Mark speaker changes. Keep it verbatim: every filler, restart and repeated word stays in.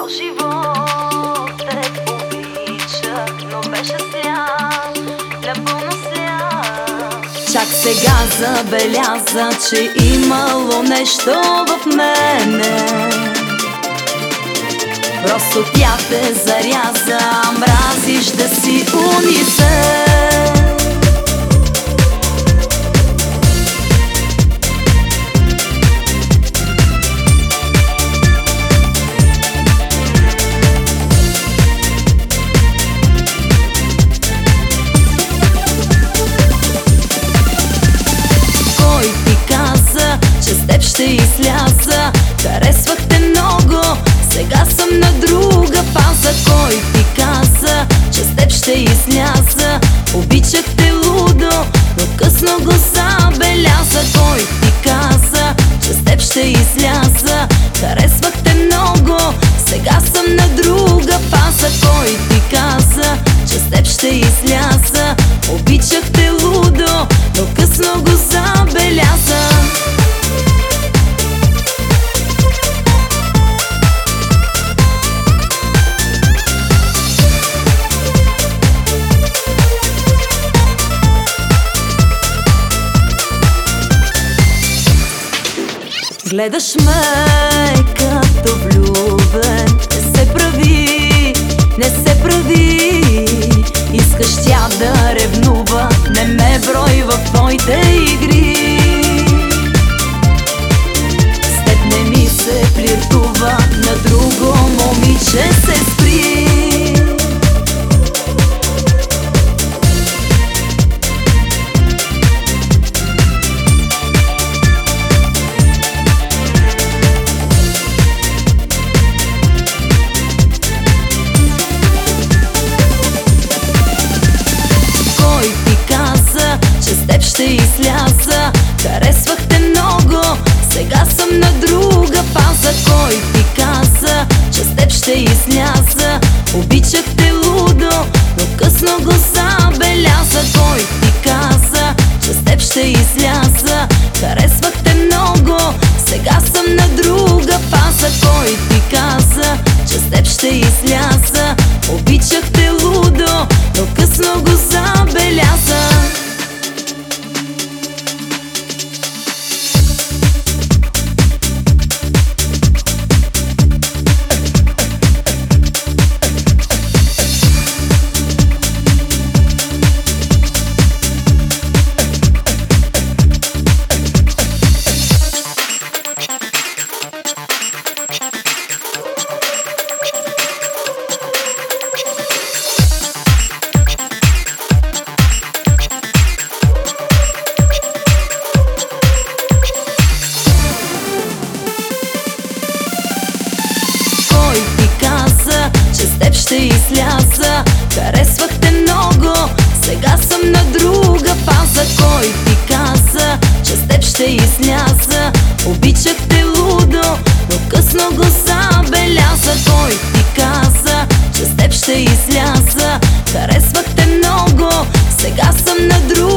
Speaker 1: Цял живот те обича, но беше сляп, напълно сляп.
Speaker 2: Чак сега забеляза, че имало нещо в мене. Просто тя те заряза, мразиш да си унизен. Ще изляза, харесвах те много, сега съм на друга фаза. Кой ти каза, че с теб ще изляза? Обичах те лудо, но късно го забеляза. Кой ти каза, че с теб ще изляза? Харесвах те много, сега съм на друга фаза. Кой ти каза, че с теб ще изляза? Обичах те лудо, но късно го забеляза. Гледаш ме като влюбен, не се прави, не се прави. Искаш тя да ревнува, не ме брой в твоите игри. С теб не ми се флиртува, на друго момиче се спри. Ще изляза, харесвах те много, сега съм на друга фаза. Кой ти каза, че с теб ще изляза? Обичах те лудо, но късно го забеляза. Кой ти каза, че с теб ще изляза? Харесвах те много, сега съм на друга фаза. Кой ти каза, че с теб ще изляза? Обичах те лудо, но късно го забеляза. Ще изляза, харесвах те много, сега съм на друга фаза. Кой ти каза, че с теб ще изляза? Обичах те лудо, но късно го забеляза. Кой ти каза, че с теб ще изляза? Харесвах те много, сега съм на друга